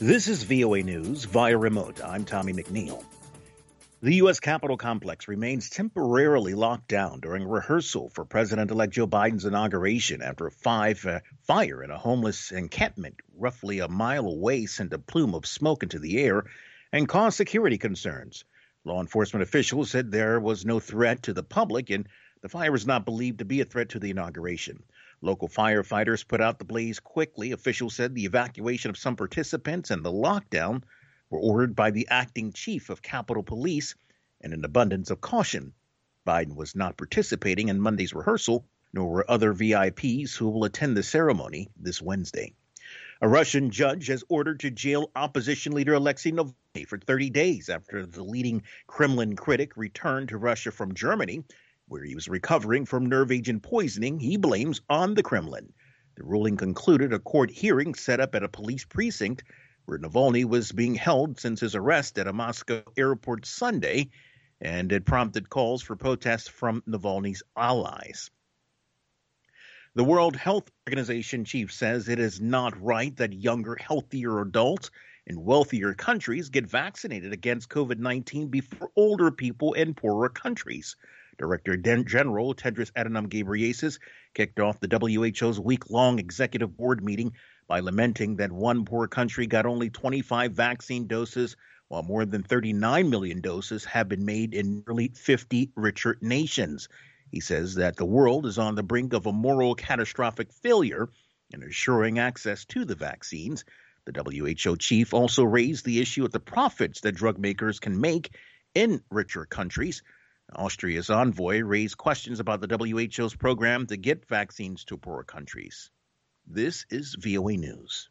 This is VOA News via remote. I'm Tommy McNeil. The U.S. Capitol complex remains temporarily locked down during rehearsal for President-elect Joe Biden's inauguration after a fire in a homeless encampment roughly a mile away sent a plume of smoke into the air and caused security concerns. Law enforcement officials said there was no threat to the public and the fire was not believed to be a threat to the inauguration. Local firefighters put out the blaze quickly. Officials said the evacuation of some participants and the lockdown were ordered by the acting chief of Capitol Police in an abundance of caution. Biden was not participating in Monday's rehearsal, nor were other VIPs who will attend the ceremony this Wednesday. A Russian judge has ordered to jail opposition leader Alexei Navalny for 30 days after the leading Kremlin critic returned to Russia from Germany, where he was recovering from nerve agent poisoning he blames on the Kremlin. The ruling concluded a court hearing set up at a police precinct where Navalny was being held since his arrest at a Moscow airport Sunday, and it prompted calls for protests from Navalny's allies. The World Health Organization chief says it is not right that younger, healthier adults in wealthier countries get vaccinated against COVID-19 before older people in poorer countries. Director General Tedros Adhanom Ghebreyesus kicked off the WHO's week-long executive board meeting by lamenting that one poor country got only 25 vaccine doses, while more than 39 million doses have been made in nearly 50 richer nations. He says that the world is on the brink of a moral catastrophic failure in assuring access to the vaccines. The WHO chief also raised the issue of the profits that drug makers can make in richer countries. Austria's envoy raised questions about the WHO's program to get vaccines to poorer countries. This is VOA News.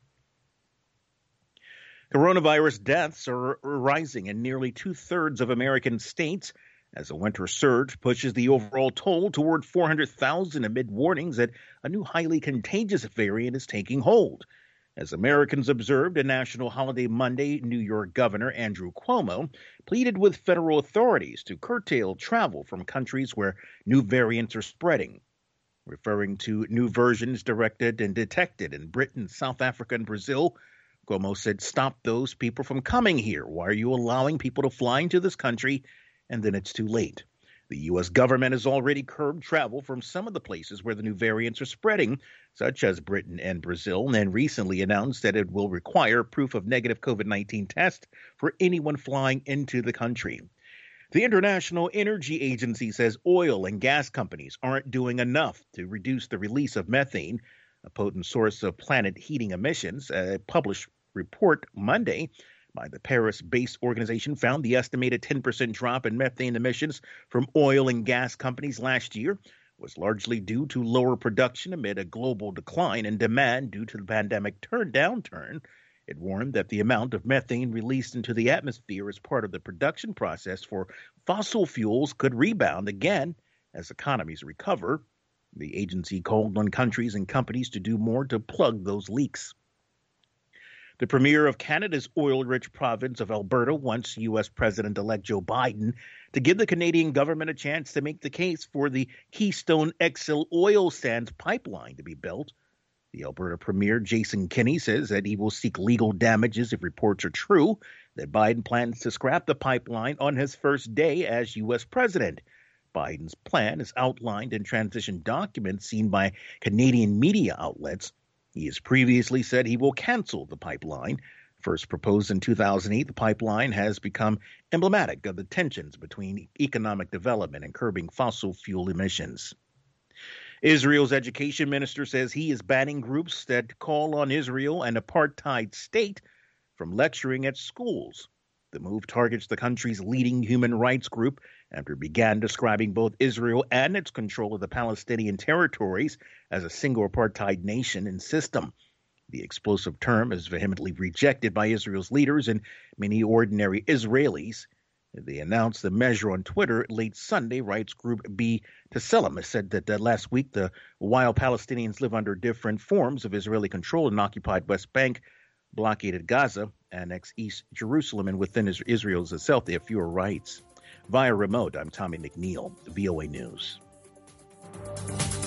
Coronavirus deaths are rising in nearly two-thirds of American states as a winter surge pushes the overall toll toward 400,000 amid warnings that a new highly contagious variant is taking hold. As Americans observed a national holiday Monday, New York Governor Andrew Cuomo pleaded with federal authorities to curtail travel from countries where new variants are spreading. Referring to new versions directed and detected in Britain, South Africa, and Brazil, Cuomo said, "Stop those people from coming here. Why are you allowing people to fly into this country? And then it's too late." The U.S. government has already curbed travel from some of the places where the new variants are spreading, such as Britain and Brazil, and recently announced that it will require proof of negative COVID-19 test for anyone flying into the country. The International Energy Agency says oil and gas companies aren't doing enough to reduce the release of methane, a potent source of planet heating emissions. A published report Monday by the Paris-based organization found the estimated 10% drop in methane emissions from oil and gas companies last year was largely due to lower production amid a global decline in demand due to the pandemic downturn. It warned that the amount of methane released into the atmosphere as part of the production process for fossil fuels could rebound again as economies recover. The agency called on countries and companies to do more to plug those leaks. The premier of Canada's oil-rich province of Alberta wants U.S. President-elect Joe Biden to give the Canadian government a chance to make the case for the Keystone XL oil sands pipeline to be built. The Alberta premier, Jason Kenney, says that he will seek legal damages if reports are true that Biden plans to scrap the pipeline on his first day as U.S. president. Biden's plan is outlined in transition documents seen by Canadian media outlets. He has previously said he will cancel the pipeline. First proposed in 2008, the pipeline has become emblematic of the tensions between economic development and curbing fossil fuel emissions. Israel's education minister says he is banning groups that call on Israel an apartheid state from lecturing at schools. The move targets the country's leading human rights group after it began describing both Israel and its control of the Palestinian territories as a single apartheid nation and system. The explosive term is vehemently rejected by Israel's leaders and many ordinary Israelis. They announced the measure on Twitter late Sunday. Rights group B'Tselem said that last week, while Palestinians live under different forms of Israeli control in occupied West Bank, blockaded Gaza, annexed East Jerusalem, and within Israel itself, they have fewer rights. Via remote, I'm Tommy McNeil, VOA News.